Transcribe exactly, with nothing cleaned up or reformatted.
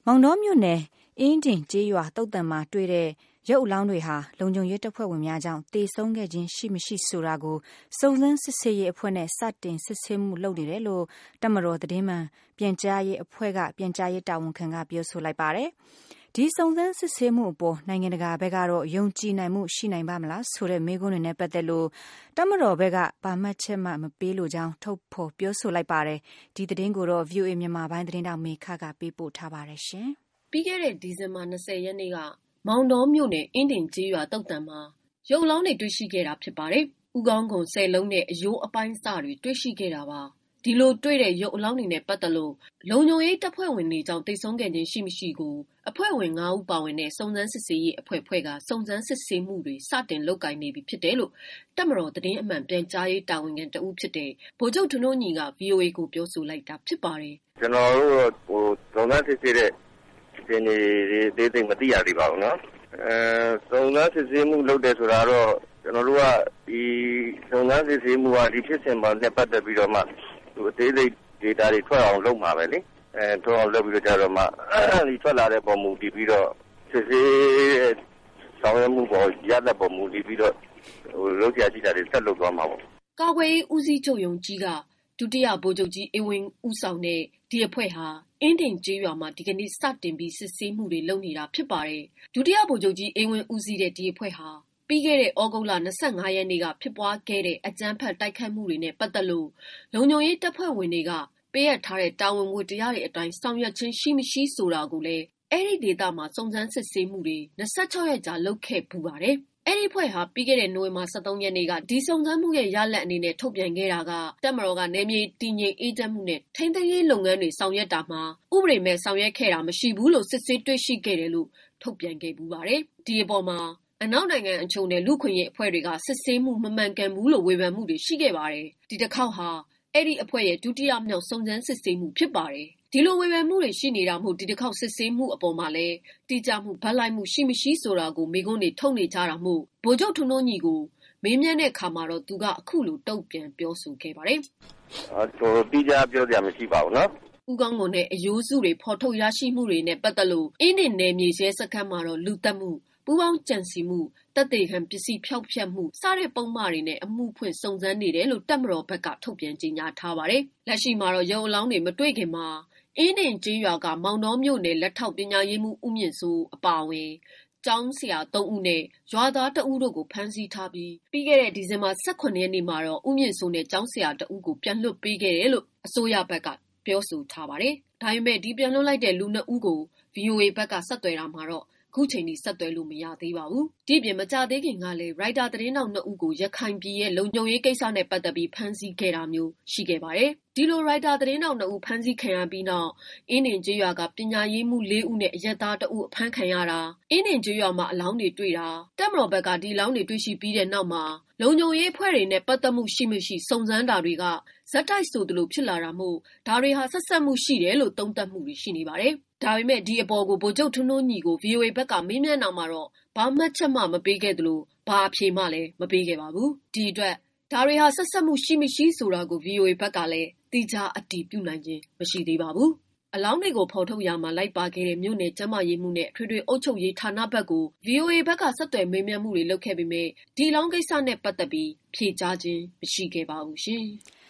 မောင်တောမြို့နယ်အင်းဒင်ကျေးရွာတုတ်တံမှာတွေ့တဲ့ရုပ်အလောင်းတွေဟာလုံခြုံရေးတပ်ဖွဲ့ဝင်များကြောင့်သေဆုံးခဲ့ခြင်းရှိမရှိဆိုတာကိုစုံစမ်းစစ်ဆေးရေးအဖွဲ့နဲ့စတင်စစ်ဆေးမှုလုပ်နေတယ်လို့တပ်မတော်သတင်းမှန်ပြန်ကြားရေးအဖွဲ့ကပြန်ကြားရေးတာဝန်ခံကပြောဆိုလိုက်ပါတယ်။ဒီစုံစမ်းစစ်ဆေးမှုအပေါ်နိုင်ငံတကာဘက်ကတော့ယုံကြည်နိုင်မှုရှိနိုင်ပါမလားဆိုတဲ့မေးခွန်းတွေနဲ့ပတ်သက်လို့တပ်မတော်ဘက်ကဘာမှတ်ချက်မှမပေးလိုကြောင်းထုတ်ဖော်ပြောဆိုလိုက်ပါတယ်။ဒီသတင်းကိုတော့ ဗွီအိုအေ မြန်မာပိုင်းသတင်းတောက်မေခကပေးပို့ထားပါတယ်ရှင်။ပြီးခဲ့တဲ့ဒီဇင်ဘာ၂၀ရက်နေ့ကမောင်တောမြို့နယ်အင်းဒင်ကျေးရွာတုတ်တံမှာရုပ်အလောင်းတွေတွေ့ရှိခဲ့တာဖြစ်ပါတယ်။ဥကောင်းကုံဆယ်လုံးနဲ့အယိုးအပိုင်းစတွေတွေ့ရှိခဲ့တာပါ။ဒီလိုတွေ့တဲ့ရုပ်အလောင်းတွေနဲ့ပတ်သက်လို့လုံခြုံရေးတပ်ဖွဲ့ဝင်တွေကြောင့်တိတ်ဆုံးခဲ့ခြင်းရှိမရှိကိုအဖွဲ့ဝင်၅ဦးပါဝင်တဲ့စုံစမ်းစစ်ဆေးရေးအဖွဲ့ဖွဲ့ကစုံစမ်းစစ်ဆေးမှုတွေစတင်လုပ်ကိုင်နေပြီဖြစ်တယ်လို့တပ်မတော်သတင်းအမှန်ပြန်ကြားရေးတာဝန်ခံတဦးဖြစ်တဲ့ဗိုလ်ချုပ်ထွန်းထွန်းညီက ဗွီအိုအေကိုပြောဆိုလိုက်တာဖြစ်ပါတယ်။ကျွန်တော်တို့ဟိုစုံစမ်းစစ်ဆေးတဲ့ဒီနေ့ဒီသိမသိရသေးပါဘူးနော်။အဲစုံစမ်းစစ်ဆေးမှုလုပ်တယ်ဆိုတာတော့ကျွန်တော်တို့ကဒီစုံစမ်းစစ်ဆေးမှုကဒီဖြစ်စဉ်မှာနဲ့ပတ်သက်ပြီးတော့မှဟိုအသေးစိတ် data တွေထွက်အောင်လုပ်မှာပဲလေ။အဲထွက်အောင်လုပ်ပြီးတော့ကြတော့မှဒီထွက်လာတဲ့ပုံမူတည်ပြီးတော့စစ်ဆေးဆောင်ရွက်မှုပေါ်ရတဲ့ပုံမူတည်ပြီးတော့ဟိုလုပ်ကြကြတာတွေဆက်လုပ်သွားမှာပေါ့။ကာကွယ်ရေးဦးစီးချုပ်ရုံးကြီးကဒုတိယဗိုလ်ချုပ်ကြီးအေဝင်းဦးဆောင်တဲ့ဒီအဖွဲ့ဟာအင်းဒင်ကျေးရွာမှာဒီကနေ့စတင်ပြီးစစ်ဆေးမှုတွေလုပ်နေတာဖြစ်ပါတယ်။ဒုတိယဗိုလ်ချုပ်ကြီးအေဝင်းဦးစီးတဲ့ဒီအဖွဲ့ဟာပြီးခဲ့တဲ့ဩဂုတ်လ၂၅ရက်နေ့ကဖြစ်ပွားခဲ့တဲ့အကြမ်းဖက်တိုက်ခိုက်မှုတွေနဲ့ပတ်သက်လို့လုံခြုံရေးတပ်ဖွဲ့ဝင်တွေကပေးအပ်ထားတဲ့တာဝန်ဝတ္တရားတွေအတိုင်းဆောင်ရွက်ခြင်းရှိမရှိဆိုတာကိုလည်းအဲ့ဒီဒေသမှာစုံစမ်းစစ်ဆေးမှုတွေ၂၆ရက်ကြာလုပ်ခဲ့ပူပါတယ်။အဲ့ဒီဖွဲ့ဟာပြီးခဲ့တဲ့နိုဝင်ဘာ၁၃ရက်နေ့ကဒီစုံစမ်းမှုရဲ့ရလဒ်အနေနဲ့ထုတ်ပြန်ခဲ့တာကတပ်မတော်ကနေမြေတည်ငြိမ်အေးချမ်းမှုနဲ့ထိန်းသိမ်းရေးလုပ်ငန်းတွေဆောင်ရွက်တာမှာဥပဒေမဲ့ဆောင်ရွက်ခဲ့တာမရှိဘူးလို့စစ်ဆေးတွေ့ရှိခဲ့တယ်လို့ထုတ်ပြန်ခဲ့ပူပါတယ်။ဒီအပေါ်မှာအနောက်နိုင်ငံအချို့နဲ့လူခွင့်ရေးအဖွဲ့တွေကစစ်ဆေးမှုမမှန်ကန်ဘူးလို့ဝေဖန်မှုတွေရှိခဲ့ပါတယ်။ဒီတစ်ခေါက်ဟာအဲ့ဒီအဖွဲ့ရဲ့ဒုတိယမြောက်စုံစမ်းစစ်ဆေးမှုဖြစ်ပါတယ်။ဒီလိုဝေဖန်မှုတွေရှိနေတာမို့ဒီတစ်ခေါက်စစ်ဆေးမှုအပေါ်မှာလည်းတိကျမှုဗတ်လိုက်မှုရှိမရှိဆိုတာကိုမေးခွန်းတွေထုတ်နေကြတာမို့ဗိုလ်ချုပ်ထွန်းထွန်းညီကိုမေးမြန်းတဲ့အခါမှာတော့သူကအခုလိုတုံ့ပြန်ပြောဆိုခဲ့ပါတယ်။အဲဟိုတိကျပြောစရာမရှိပါဘူးနော်။ဥကောင်းကုံနဲ့အယိုးစုတွေဖော်ထုတ်ရရှိမှုတွေနဲ့ပတ်သက်လို့အင်းဒင်နယ်မြေရဲစခန်းမှာတော့လူတက်မှုပူးပေါင်းကြံစီမှုတပ်တေခံပစ္စည်းဖျောက်ဖျက်မှုစတဲ့ပုံမှားတွေနဲ့အမှုဖွင့်စုံစမ်းနေတယ်လို့တပ်မတော်ဘက်ကထုတ်ပြန်ကြေညာထားပါတယ်။လက်ရှိမှာတော့ရုပ်အလောင်းတွေမတွေ့ခင်မှာအင်းဒင်ကျေးရွာကမောင်တော်မြို့နယ်လက်ထောက်ပညာရေးမှူးဦးမြင့်စိုးအပါအဝင်ကျောင်းဆရာ၃ဦးနဲ့ရွာသားတဦးတို့ကိုဖမ်းဆီးထားပြီးပြီးခဲ့တဲ့ဒီဇင်ဘာ၁၇ရက်နေ့မှာတော့ဦးမြင့်စိုးနဲ့ကျောင်းဆရာတဦးကိုပြန်လွှတ်ပေးခဲ့တယ်လို့အစိုးရဘက်ကပြောဆိုထားပါတယ်။ဒါပေမဲ့ဒီပြန်လွှတ်လိုက်တဲ့လူနှစ်ဦးကို ဗွီအိုအေဘက်ကဆက်သွယ်တာမှာတော့အခုချိန်ထိဆက်သွယ်လို့မရသေးပါဘူး။ဒီပြင်မကြသေးခင်ကလည်းရိုက်တာသတင်းတောက်နှစ်ဦးကိုရခိုင်ပြည်ရဲ့လုံခြုံရေးကိစ္စနဲ့ပတ်သက်ပြီးဖမ်းဆီးခဲ့တာမျိုးရှိခဲ့ပါတယ်။ဒီလိုရိုက်တာသတင်းတောက်နှစ်ဦးဖမ်းဆီးခံရပြီးနောက်အင်းဒင်ကျေးရွာကပညာရေးမှူး၄ဦးနဲ့အရက်သားတဦးအဖမ်းခံရတာအင်းဒင်ကျေးရွာမှာအလောင်းတွေတွေ့တာတပ်မတော်ဘက်ကဒီအလောင်းတွေတွေ့ရှိပြီးတဲ့နောက်မှာလုံခြုံရေးအဖွဲ့တွေနဲ့ပတ်သက်မှုရှိမရှိစုံစမ်းတာတွေကဇက်တိုက်ဆိုသလိုဖြစ်လာတာမို့ဒါတွေဟာဆက်ဆက်မှုရှိတယ်လို့သုံးသပ်မှုတွေရှိနေပါတယ်။ဒါပေမဲ့ဒီအပေါ်ကိုဗိုလ်ချုပ်ထွန်းထွန်းညီကို ဗွီအိုအေဘက်ကမေးမြန်းတာမှာတော့ဘာမှတ်ချက်မှမပေးခဲ့သလိုဘာအဖြေမှလည်းမပေးခဲ့ပါဘူး။ဒီအတွက်ဒါတွေဟာဆက်ဆက်မှုရှိမရှိဆိုတာကို ဗွီအိုအေဘက်ကလည်းတိကျအတည်ပြုနိုင်ခြင်းမရှိသေးပါဘူး။အလောင်းတွေကိုဖော်ထုတ်ရမှာလိုက်ပါခဲ့တဲ့မြို့နယ်ကျန်းမာရေးမှုနဲ့ထွေထွေအုပ်ချုပ်ရေးဌာနဘက်ကို ဗွီအိုအေဘက်ကဆက်သွယ်မေးမြန်းမှုတွေလုပ်ခဲ့ပေမဲ့ဒီလောင်းကိစ္စနဲ့ပတ်သက်ပြီးဖြေကြားခြင်းမရှိခဲ့ပါဘူးရှင်။